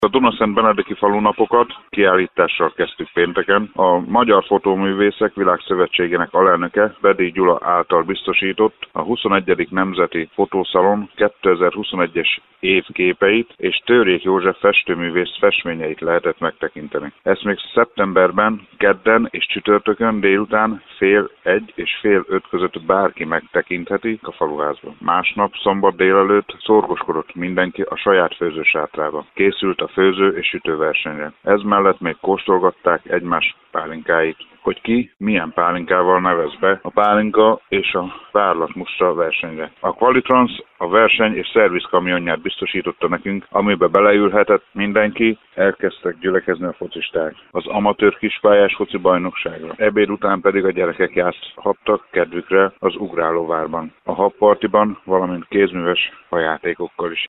A Dunaszent Benedeki falunapokat kiállítással kezdtük pénteken. A Magyar Fotóművészek Világszövetségének alelnöke Bedi Gyula által biztosított a 21. Nemzeti Fotószalon 2021-es év képeit és Törjék József festőművész festményeit lehetett megtekinteni. Ezt még szeptemberben, kedden és csütörtökön délután 4:30 és 4:30 között bárki megtekintheti a faluházban. Másnap, szombat délelőtt szorgoskodott mindenki a saját főzősátrába. Készült a főző és sütőversenyre. Ez mellett még kóstolgatták egymás pálinkáit, hogy ki milyen pálinkával nevez be a pálinka és a várlatmustra versenyre. A Qualitrans a verseny és szervizkamionját biztosította nekünk, amibe beleülhetett mindenki, elkezdtek gyülekezni a focisták. Az amatőr kispályás foci bajnokságra. Ebéd után pedig a gyerekek játszhattak kedvükre az ugrálóvárban, a habpartiban, valamint kézműves hajátékokkal is.